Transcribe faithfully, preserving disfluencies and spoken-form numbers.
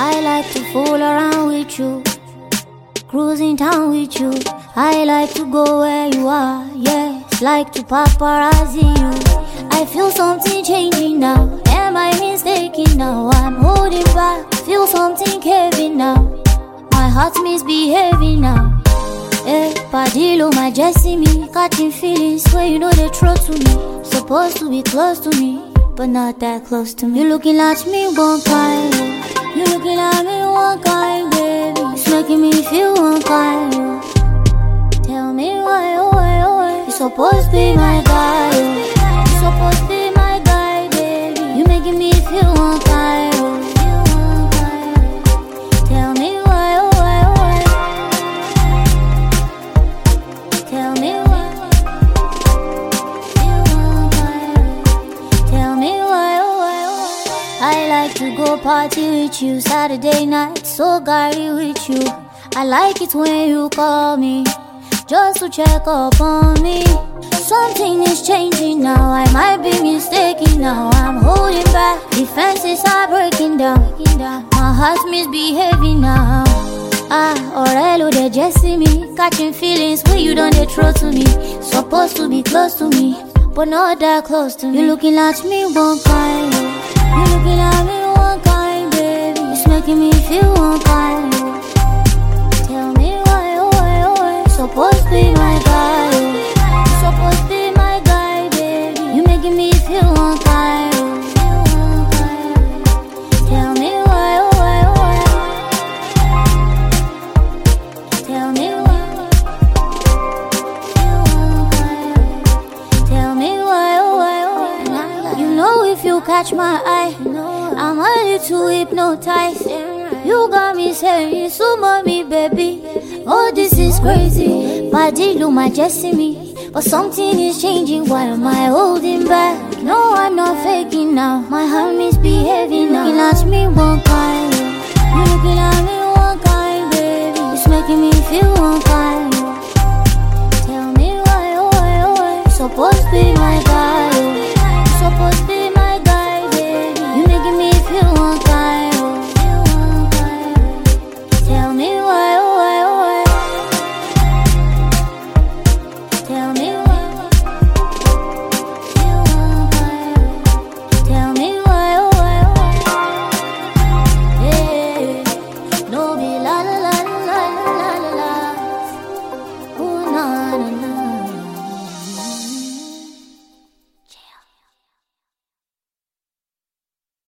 I like to fool around with you, cruising town with you. I like to go where you are, yes, like to paparazzi you. I feel something changing now, am I mistaken now? I'm holding back, feel something caving now. My heart misbehaving now. Hey, Padillo, my Jesse me, catching feelings where you know they throw to me. Supposed to be close to me, but not that close to me. You looking at me one kind, you looking at me one kind, baby. It's making me feel one kind. Tell me why, oh why, oh why. You're supposed to be my guy, you're supposed to be my guy, baby. You making me feel one kind. Tell me why, oh why, oh why. Tell me why. Tell me why, oh why, oh why. I like to go party with you Saturday night, so gary with you. I like it when you call me just to check up on me. Something is changing now, I might be mistaken now. I'm holding back, defenses are breaking down. My heart's misbehaving now. Ah, Orello, they just see me, catching feelings when you don't they throw to me. Supposed to be close to me, but not that close to me. You looking at me one kind, you looking at me one kind, baby. It's making me feel one kind. Tell me why, oh why, oh why. Supposed to be my guy, you're supposed to be my guy, baby. You making me feel one kind. Tell me why, oh why, oh why. Tell me why. Tell me why, oh why, oh why. You know if you catch my eye, I'm a little hypnotized. You got me saying, so mommy, baby. Oh, this is crazy. Padillo, my Jesse me. But something is changing, why am I holding back? No, I'm not faking now, my heart misbehaving now. Looking at me one kind, you looking at me one kind, baby. It's making me feel one kind.